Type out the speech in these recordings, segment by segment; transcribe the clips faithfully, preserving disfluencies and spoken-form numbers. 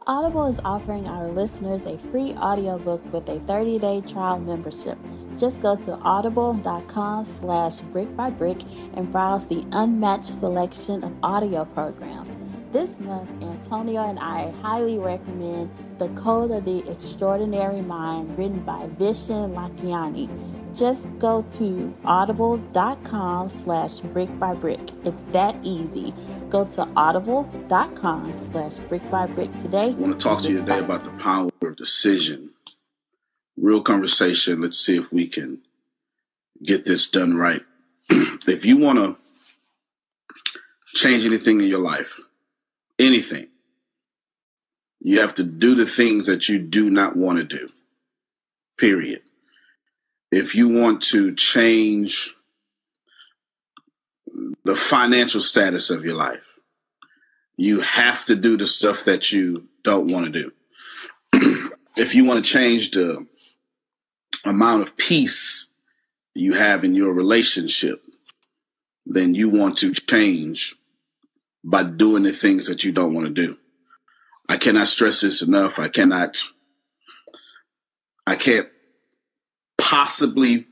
Audible is offering our listeners a free audiobook with a thirty-day trial membership. Just go to audible.com slash brick by brick and browse the unmatched selection of audio programs. This month, Antonio and I highly recommend The Code of the Extraordinary Mind, written by Vishen Lakhiani. Just go to audible.com slash brick by brick. It's that easy. Go to audible.com slash brick by brick today. I want to talk to you today about the power of decision. Real conversation. Let's see if we can get this done right. If you want to change anything in your life, anything, you have to do the things that you do not want to do, period. If you want to change the financial status of your life, you have to do the stuff that you don't want to do. If you want to change the amount of peace you have in your relationship, then you want to change by doing the things that you don't want to do. I cannot stress this enough. I cannot, I can't possibly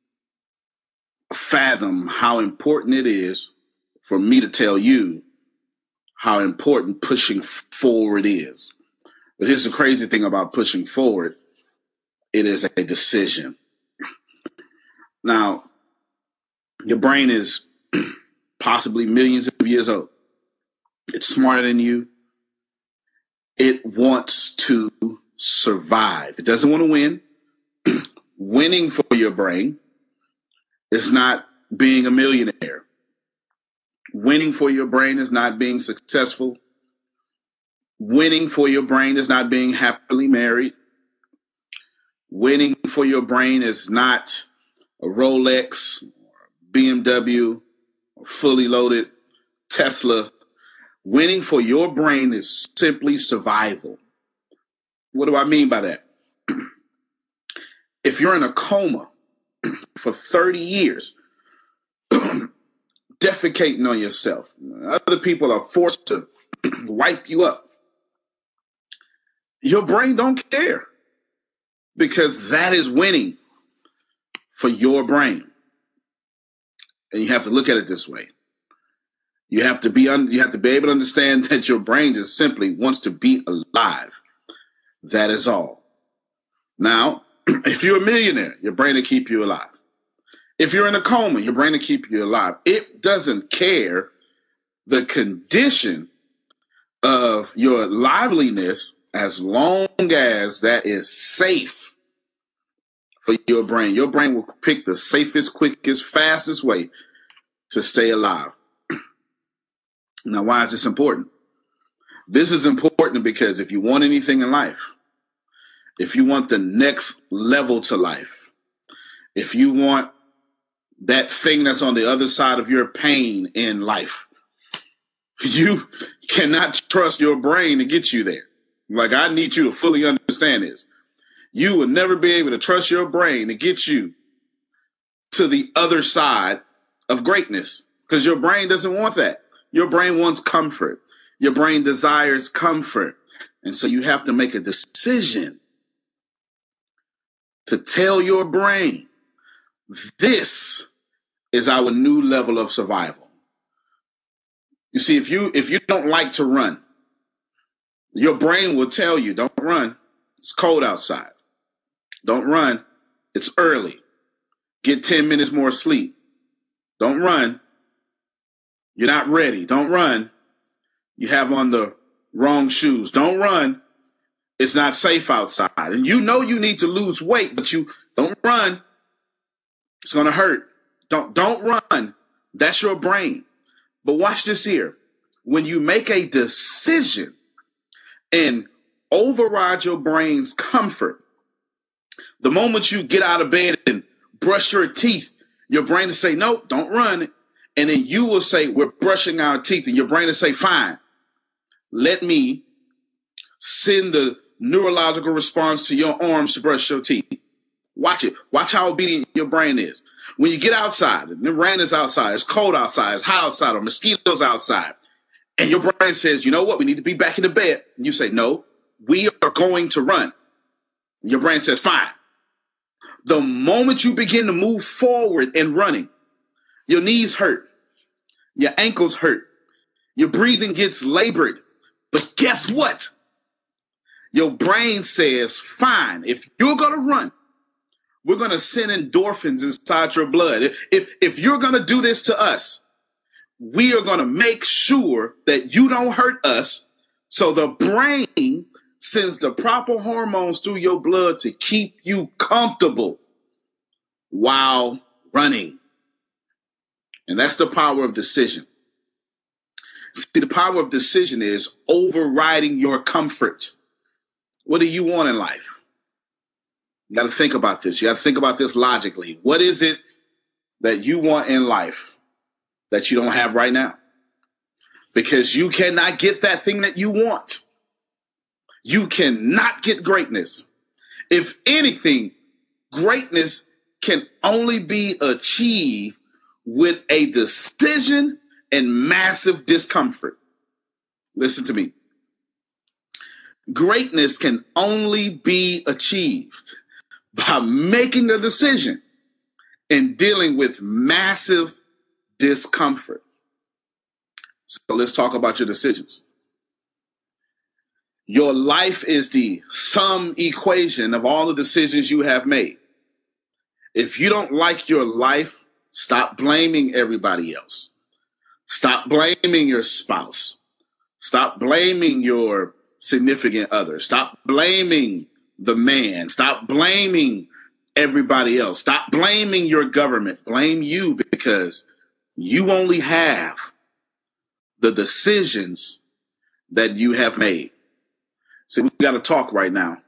fathom how important it is for me to tell you how important pushing forward is. But here's the crazy thing about pushing forward. It is a decision. Now, your brain is possibly millions of years old. It's smarter than you. It wants to survive. It doesn't want to win. Winning for your brain is not being a millionaire. Winning for your brain is not being successful. Winning for your brain is not being happily married. Winning for your brain is not a Rolex, B M W, or fully loaded Tesla. Winning for your brain is simply survival. What do I mean by that? If you're in a coma for thirty years, defecating on yourself, other people are forced to wipe you up, your brain don't care, because that is winning for your brain. And you have to look at it this way. You have to be un- you have to be able to understand that your brain just simply wants to be alive. That is all. Now, if you're a millionaire, your brain will keep you alive. If you're in a coma, your brain will keep you alive. It doesn't care the condition of your liveliness as long as that is safe for your brain. Your brain will pick the safest, quickest, fastest way to stay alive. Now, why is this important? This is important because if you want anything in life, if you want the next level to life, if you want that thing that's on the other side of your pain in life, you cannot trust your brain to get you there. Like, I need you to fully understand this. You will never be able to trust your brain to get you to the other side of greatness, because your brain doesn't want that. Your brain wants comfort. Your brain desires comfort. And so you have to make a decision to tell your brain, this is our new level of survival. You see, if you if you don't like to run, your brain will tell you, don't run. It's cold outside. Don't run. It's early. Get ten minutes more sleep. Don't run. You're not ready. Don't run. You have on the wrong shoes. Don't run. It's not safe outside. And you know you need to lose weight, but you don't run. It's going to hurt. Don't, don't run. That's your brain. But watch this here. When you make a decision and override your brain's comfort, the moment you get out of bed and brush your teeth, your brain will say, no, don't run. And then you will say, we're brushing our teeth. And your brain will say, fine, let me send the neurological response to your arms to brush your teeth. Watch it. Watch how obedient your brain is. When you get outside, the rain is outside, it's cold outside, it's hot outside, or mosquitoes outside, and your brain says, you know what, we need to be back in the bed. And you say, no, we are going to run. Your brain says, fine. The moment you begin to move forward in running, your knees hurt, your ankles hurt, your breathing gets labored. But guess what? Your brain says, fine, if you're going to run, we're going to send endorphins inside your blood. If, if you're going to do this to us, we are going to make sure that you don't hurt us. So the brain sends the proper hormones through your blood to keep you comfortable while running. And that's the power of decision. See, the power of decision is overriding your comfort. What do you want in life? You got to think about this. You got to think about this logically. What is it that you want in life that you don't have right now? Because you cannot get that thing that you want. You cannot get greatness. If anything, greatness can only be achieved with a decision and massive discomfort. Listen to me. Greatness can only be achieved by making a decision and dealing with massive discomfort. So let's talk about your decisions. Your life is the sum equation of all the decisions you have made. If you don't like your life, stop blaming everybody else. Stop blaming your spouse. Stop blaming your significant other. Stop blaming the man. Stop blaming everybody else. Stop blaming your government. Blame you, because you only have the decisions that you have made. So we got to talk right now.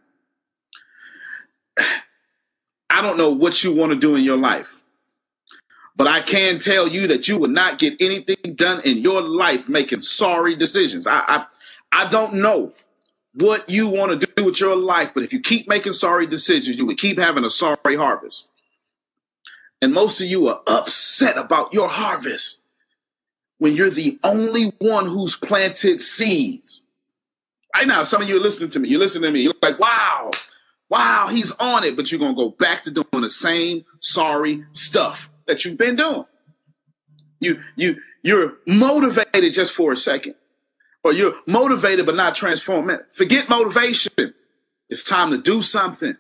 I don't know what you want to do in your life, but I can tell you that you will not get anything done in your life making sorry decisions. I, I, I don't know what you want to do with your life, but if you keep making sorry decisions, you will keep having a sorry harvest. And most of you are upset about your harvest when you're the only one who's planted seeds. Right now, some of you are listening to me. You're listening to me. You're like, wow, wow, he's on it. But you're going to go back to doing the same sorry stuff that you've been doing. You, you, you're motivated just for a second. Or you're motivated but not transformed. Man, forget motivation. It's time to do something.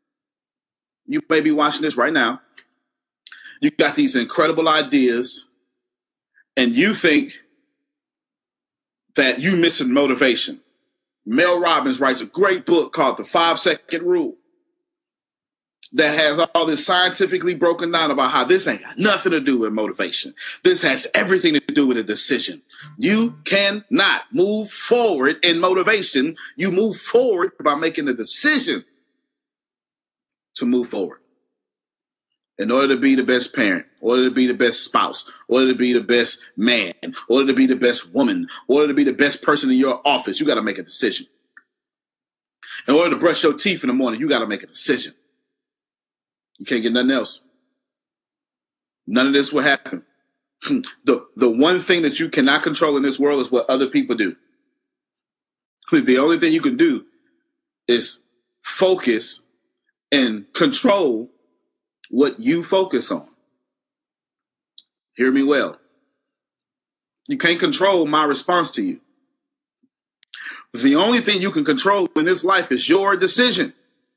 You may be watching this right now. You got these incredible ideas, and you think that you're missing motivation. Mel Robbins writes a great book called The Five Second Rule that has all this scientifically broken down about how this ain't got nothing to do with motivation. This has everything to do with a decision. You cannot move forward in motivation. You move forward by making a decision to move forward. In order to be the best parent, in order to be the best spouse, in order to be the best man, in order to be the best woman, in order to be the best person in your office, you got to make a decision. In order to brush your teeth in the morning, you got to make a decision. You can't get nothing else. None of this will happen. The, the one thing that you cannot control in this world is what other people do. The only thing you can do is focus and control what you focus on. Hear me well. You can't control my response to you. The only thing you can control in this life is your decision.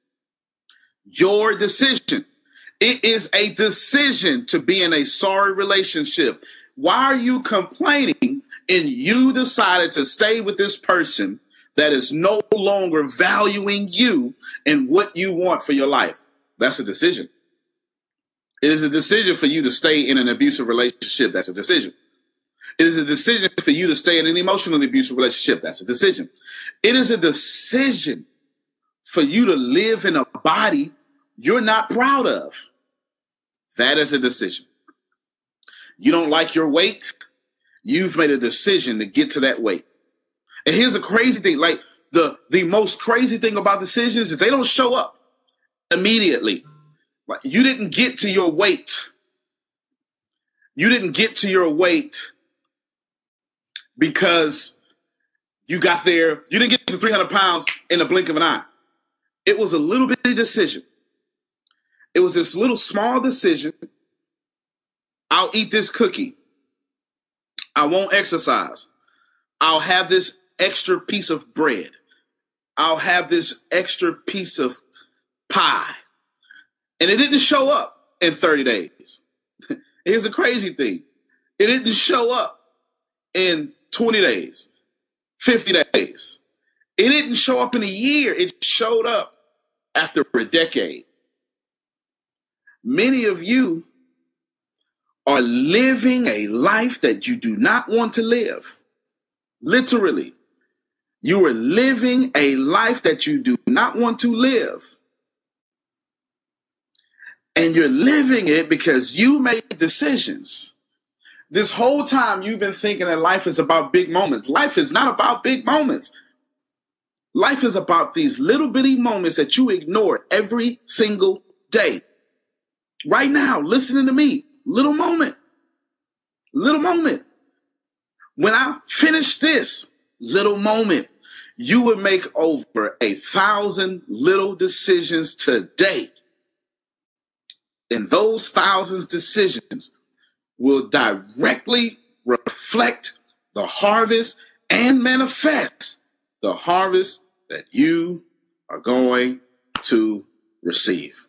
Your decision. It is a decision to be in a sorry relationship. Why are you complaining and you decided to stay with this person that is no longer valuing you and what you want for your life? That's a decision. It is a decision for you to stay in an abusive relationship. That's a decision. It is a decision for you to stay in an emotionally abusive relationship. That's a decision. It is a decision for you to live in a body you're not proud of. That is a decision. You don't like your weight. You've made a decision to get to that weight. And here's a crazy thing. Like the, the most crazy thing about decisions is they don't show up immediately. You didn't get to your weight. You didn't get to your weight because You got there. You didn't get to three hundred pounds in the blink of an eye. It was a little bitty decision. It was this little small decision. I'll eat this cookie. I won't exercise. I'll have this extra piece of bread. I'll have this extra piece of pie. And it didn't show up in thirty days. Here's the crazy thing. It didn't show up in twenty days, fifty days. It didn't show up in a year. It showed up after a decade. Many of you are living a life that you do not want to live. Literally. You are living a life that you do not want to live. And you're living it because you made decisions. This whole time you've been thinking that life is about big moments. Life is not about big moments. Life is about these little bitty moments that you ignore every single day. Right now, listening to me, little moment, little moment. When I finish this little moment, you would make over a thousand little decisions today. And those thousands decisions will directly reflect the harvest and manifest the harvest that you are going to receive.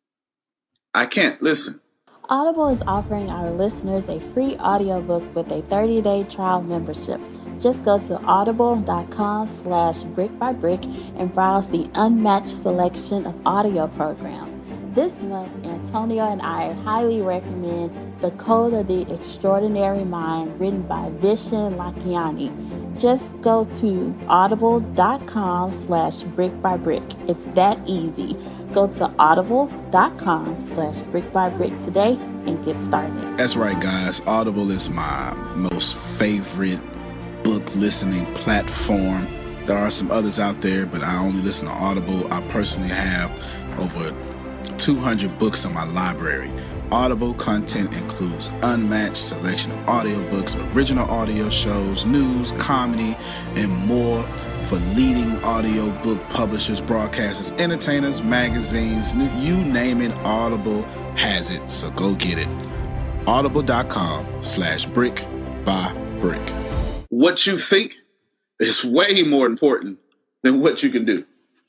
I can't listen. Audible is offering our listeners a free audiobook with a thirty-day trial membership. Just go to audible.com slash brick by brick and browse the unmatched selection of audio programs. This month, Antonio and I highly recommend The Code of the Extraordinary Mind, written by Vishen Lakhiani. Just go to audible.com slash brick by brick. It's that easy. Go to audible.com slash brick by brick today and get started. That's right, guys. Audible is my most favorite book listening platform. There are some others out there, but I only listen to Audible. I personally have over two hundred books in my library. Audible content includes unmatched selection of audiobooks, original audio shows, news, comedy, and more for leading audiobook publishers, broadcasters, entertainers, magazines, you name it, Audible has it. So go get it. Audible.com slash brick by brick. What you think is way more important than what you can do.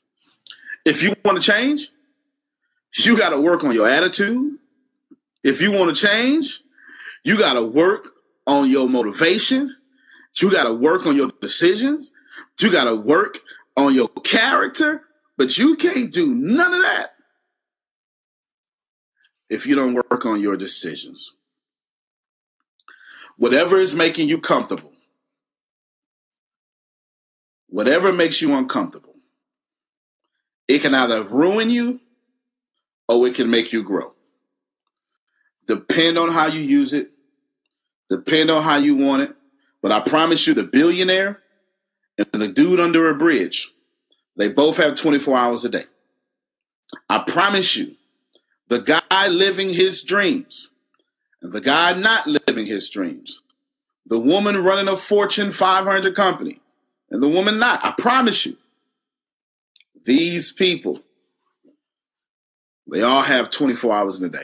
If you want to change, you got to work on your attitude. If you want to change, you got to work on your motivation. You got to work on your decisions. You got to work on your character. But you can't do none of that if you don't work on your decisions. Whatever is making you comfortable, whatever makes you uncomfortable, it can either ruin you or it can make you grow. Depend on how you use it. Depend on how you want it. But I promise you, the billionaire and the dude under a bridge, they both have twenty-four hours a day. I promise you, the guy living his dreams and the guy not living his dreams, the woman running a Fortune five hundred company and the woman not, I promise you, these people, they all have twenty-four hours in a day.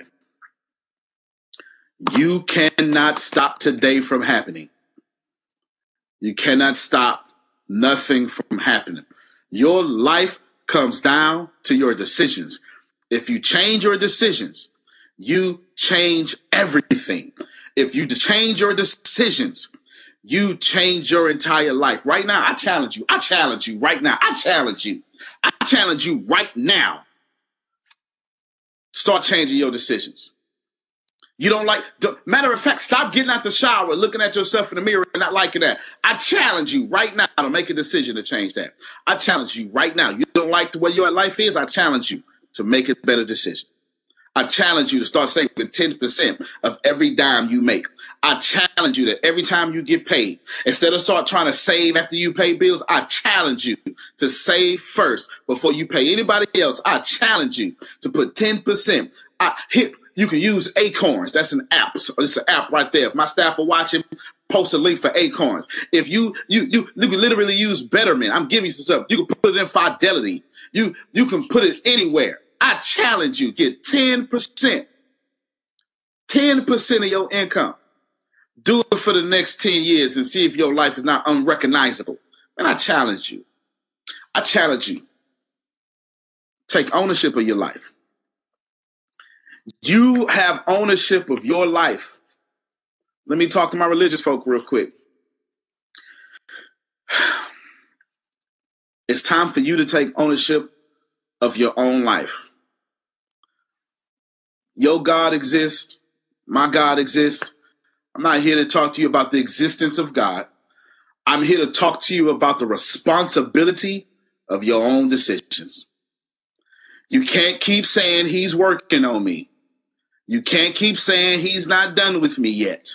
You cannot stop today from happening. You cannot stop nothing from happening. Your life comes down to your decisions. If you change your decisions, you change everything. If you change your decisions, you change your entire life. Right now, I challenge you. I challenge you right now. I challenge you. I challenge you right now. Start changing your decisions. You don't like, matter of fact, stop getting out the shower, looking at yourself in the mirror and not liking that. I challenge you right now to make a decision to change that. I challenge you right now. You don't like the way your life is. I challenge you to make a better decision. I challenge you to start saving ten percent of every dime you make. I challenge you that every time you get paid, instead of start trying to save after you pay bills, I challenge you to save first before you pay anybody else. I challenge you to put ten percent. I hit you can use Acorns. That's an app. So it's an app right there. If my staff are watching, post a link for Acorns. If you you you, you can literally use Betterment. I'm giving you some stuff. You can put it in Fidelity. You you can put it anywhere. I challenge you, get ten percent. ten percent of your income. Do it for the next ten years and see if your life is not unrecognizable. And I challenge you. I challenge you. Take ownership of your life. You have ownership of your life. Let me talk to my religious folk real quick. It's time for you to take ownership of your own life. Your God exists. My God exists. I'm not here to talk to you about the existence of God. I'm here to talk to you about the responsibility of your own decisions. You can't keep saying he's working on me. You can't keep saying he's not done with me yet.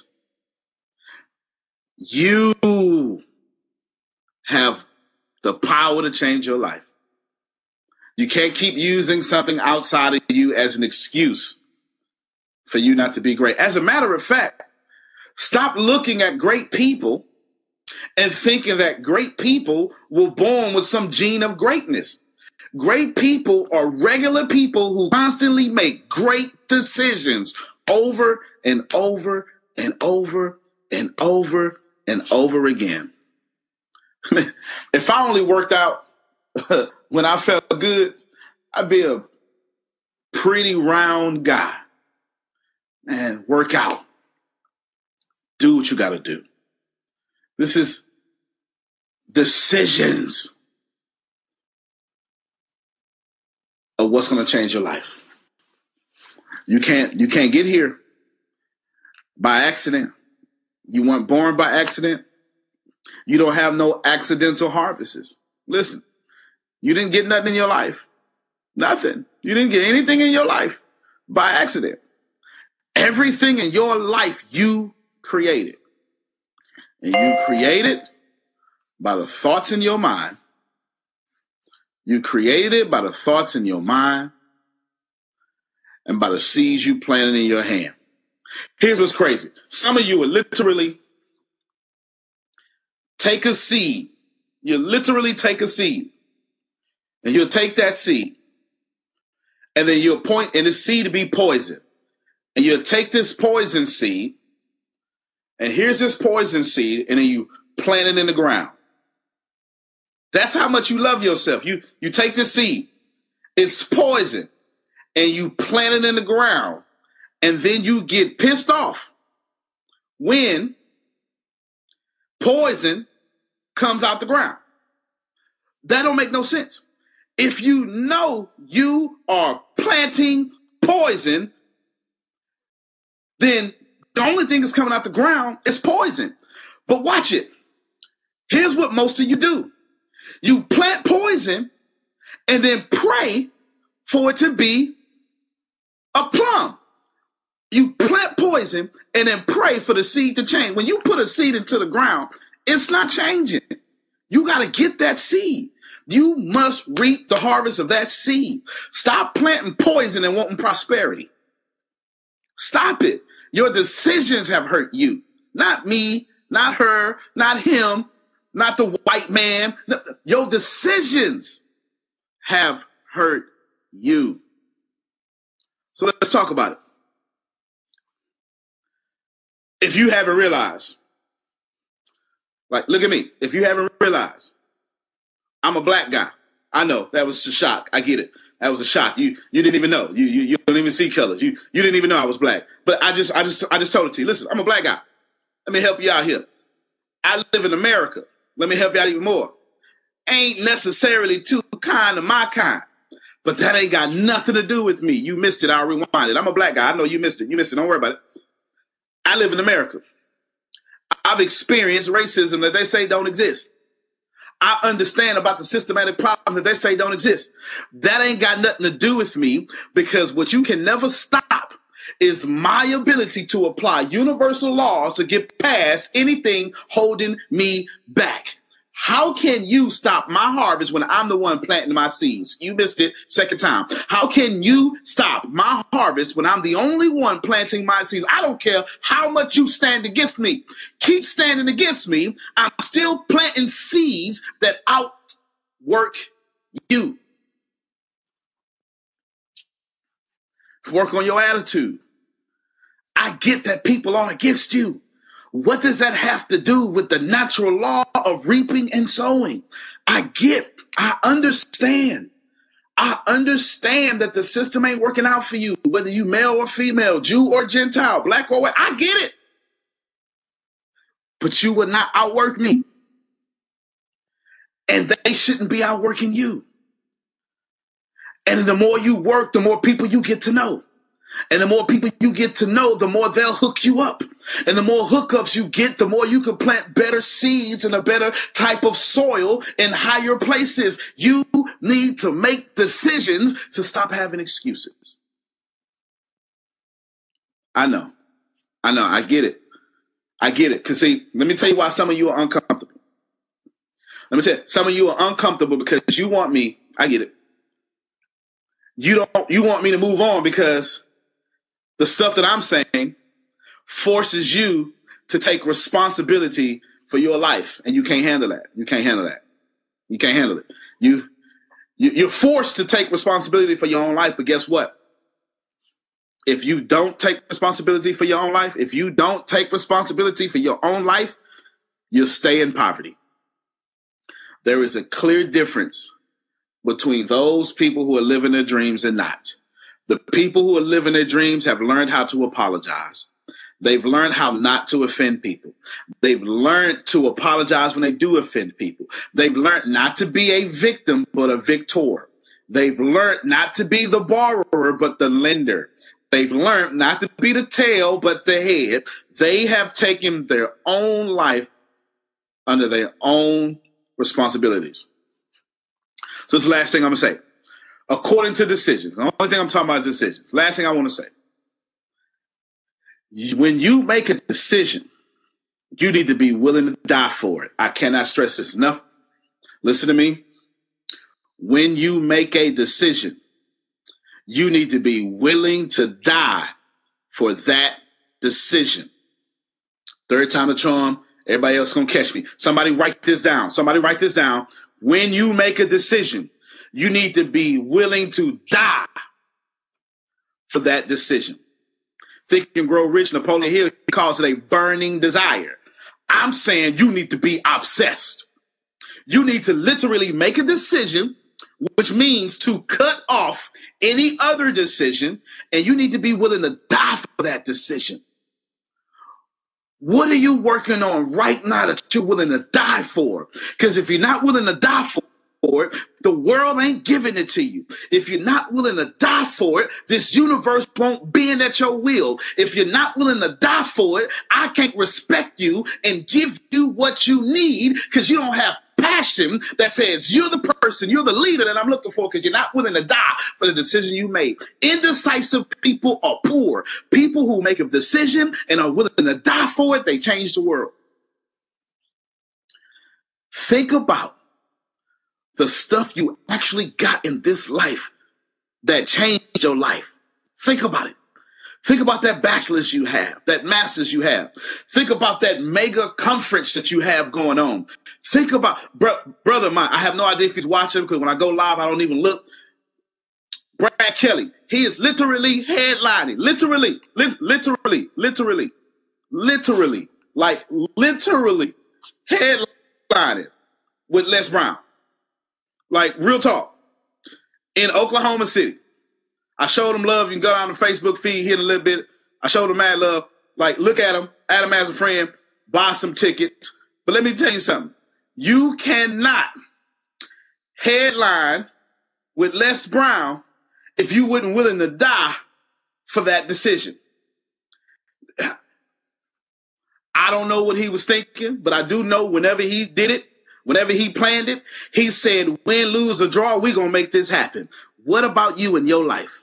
You have the power to change your life. You can't keep using something outside of you as an excuse for you not to be great. As a matter of fact, stop looking at great people and thinking that great people were born with some gene of greatness. Great people are regular people who constantly make great decisions over and over and over and over and over again. If I only worked out when I felt good, I'd be a pretty round guy. Man, work out. Do what you got to do. This is decisions of what's going to change your life. You can't, you can't get here by accident. You weren't born by accident. You don't have no accidental harvests. Listen, you didn't get nothing in your life. Nothing. You didn't get anything in your life by accident. Everything in your life you created. And you created by the thoughts in your mind. You created it by the thoughts in your mind and by the seeds you planted in your hand. Here's what's crazy. Some of you will literally take a seed. You literally take a seed. And you'll take that seed. And then you'll point in the seed to be poison. And you'll take this poison seed. And here's this poison seed. And then you plant it in the ground. That's how much you love yourself. You, you take the seed. It's poison. And you plant it in the ground. And then you get pissed off when poison comes out the ground. That don't make no sense. If you know you are planting poison, then the only thing that's coming out the ground is poison. But watch it. Here's what most of you do. You plant poison and then pray for it to be a plum. You plant poison and then pray for the seed to change. When you put a seed into the ground, it's not changing. You got to get that seed. You must reap the harvest of that seed. Stop planting poison and wanting prosperity. Stop it. Your decisions have hurt you. Not me, not her, not him, not the white man. Your decisions have hurt you. So let's talk about it. If you haven't realized, like, look at me. If you haven't realized, I'm a black guy. I know that was a shock. I get it. That was a shock. You you didn't even know. You you, you don't even see colors. You you didn't even know I was black. But I just I just I just told it to you. Listen, I'm a black guy. Let me help you out here. I live in America. Let me help you out even more. Ain't necessarily too kind of my kind. But that ain't got nothing to do with me. You missed it. I'll rewind it. I'm a black guy. I know you missed it. You missed it. Don't worry about it. I live in America. I've experienced racism that they say don't exist. I understand about the systematic problems that they say don't exist. That ain't got nothing to do with me, because what you can never stop is my ability to apply universal laws to get past anything holding me back. How can you stop my harvest when I'm the one planting my seeds? You missed it, second time. How can you stop my harvest when I'm the only one planting my seeds? I don't care how much you stand against me. Keep standing against me. I'm still planting seeds that outwork you. Work on your attitude. I get that people are against you. What does that have to do with the natural law of reaping and sowing? I get, I understand. I understand that the system ain't working out for you, whether you male or female, Jew or Gentile, black or white. I get it. But you would not outwork me. And they shouldn't be outworking you. And the more you work, the more people you get to know. And the more people you get to know, the more they'll hook you up. And the more hookups you get, the more you can plant better seeds in a better type of soil in higher places. You need to make decisions to stop having excuses. I know. I know. I get it. I get it. Because see, let me tell you why some of you are uncomfortable. Let me tell you, some of you are uncomfortable because you want me. I get it. You don't, you want me to move on because the stuff that I'm saying forces you to take responsibility for your life, and you can't handle that. You can't handle that. You can't handle it. You, you, you're forced to take responsibility for your own life, but guess what? If you don't take responsibility for your own life, if you don't take responsibility for your own life, you'll stay in poverty. There is a clear difference between those people who are living their dreams and not. The people who are living their dreams have learned how to apologize. They've learned how not to offend people. They've learned to apologize when they do offend people. They've learned not to be a victim, but a victor. They've learned not to be the borrower, but the lender. They've learned not to be the tail, but the head. They have taken their own life under their own responsibilities. So this is the last thing I'm going to say. According to decisions, the only thing I'm talking about is decisions. Last thing I want to say. When you make a decision, you need to be willing to die for it. I cannot stress this enough. Listen to me. When you make a decision, you need to be willing to die for that decision. Third time the charm. Everybody else gonna catch me. Somebody write this down. Somebody write this down. When you make a decision, you need to be willing to die for that decision. Think and Grow Rich, Napoleon Hill calls it a burning desire. I'm saying you need to be obsessed. You need to literally make a decision, which means to cut off any other decision, and you need to be willing to die for that decision. What are you working on right now that you're willing to die for? Because if you're not willing to die for it, the world ain't giving it to you. If you're not willing to die for it, this universe won't bend at your will. If you're not willing to die for it, I can't respect you and give you what you need because you don't have passion that says you're the person, you're the leader that I'm looking for because you're not willing to die for the decision you made. Indecisive people are poor. People who make a decision and are willing to die for it, they change the world. Think about the stuff you actually got in this life that changed your life. Think about it. Think about that bachelor's you have, that master's you have. Think about that mega conference that you have going on. Think about, bro, brother mine, I have no idea if he's watching because when I go live, I don't even look. Brad Kelly, he is literally headlining, literally, li- literally, literally, literally, like literally headlining with Les Brown. Like real talk. In Oklahoma City. I showed him love. You can go down the Facebook feed, hit a little bit. I showed him mad love. Like, look at him, add him as a friend, buy some tickets. But let me tell you something. You cannot headline with Les Brown if you weren't willing to die for that decision. I don't know what he was thinking, but I do know whenever he did it, whenever he planned it, he said, win, lose, or draw, we're going to make this happen. What about you in your life?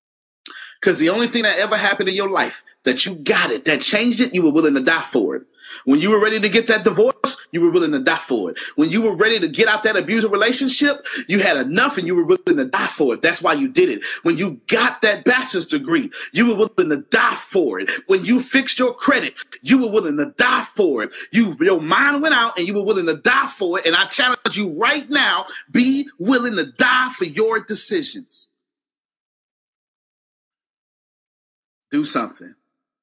Because the only thing that ever happened in your life that you got it, that changed it, you were willing to die for it. When you were ready to get that divorce, you were willing to die for it. When you were ready to get out that abusive relationship, you had enough and you were willing to die for it. That's why you did it. When you got that bachelor's degree, you were willing to die for it. When you fixed your credit, you were willing to die for it. You, your mind went out and you were willing to die for it. And I challenge you right now, be willing to die for your decisions. Do something.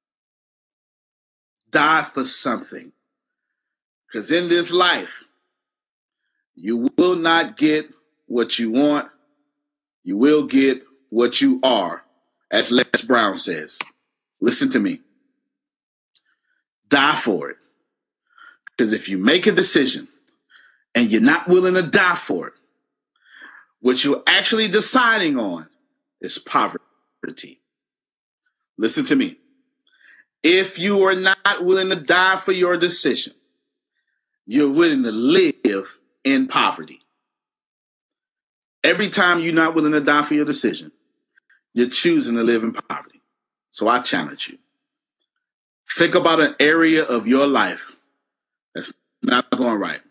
Die for something. Because in this life, you will not get what you want. You will get what you are, as Les Brown says. Listen to me. Die for it. Because if you make a decision and you're not willing to die for it, what you're actually deciding on is poverty. Listen to me. If you are not willing to die for your decision, you're willing to live in poverty. Every time you're not willing to die for your decision, you're choosing to live in poverty. So I challenge you. Think about an area of your life that's not going right.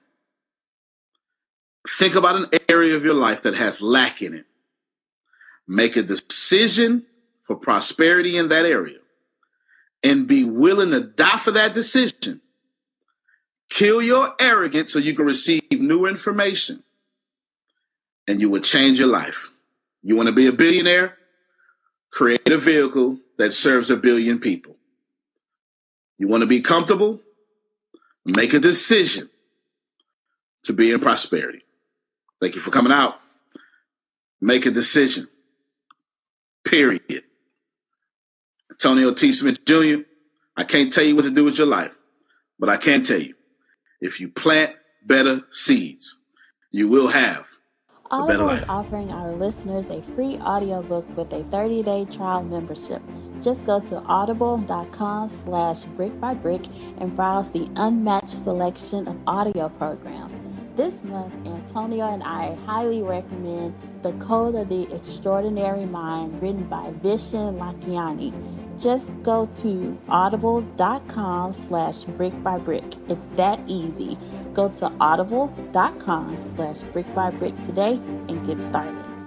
Think about an area of your life that has lack in it. Make a decision for prosperity in that area and be willing to die for that decision. Kill your arrogance so you can receive new information and you will change your life. You want to be a billionaire? Create a vehicle that serves a billion people. You want to be comfortable? Make a decision to be in prosperity. Thank you for coming out. Make a decision. Period. Antonio T. Smith Junior, I can't tell you what to do with your life, but I can tell you, if you plant better seeds, you will have a better Audible life. is offering our listeners a free audiobook with a thirty-day trial membership. Just go to audible.com slash brick by brick and browse the unmatched selection of audio programs. This month, Antonio and I highly recommend The Code of the Extraordinary Mind, written by Vishen Lakhiani. Just go to audible.com slash brick by brick. It's that easy. Go to audible.com slash brick by brick today and get started.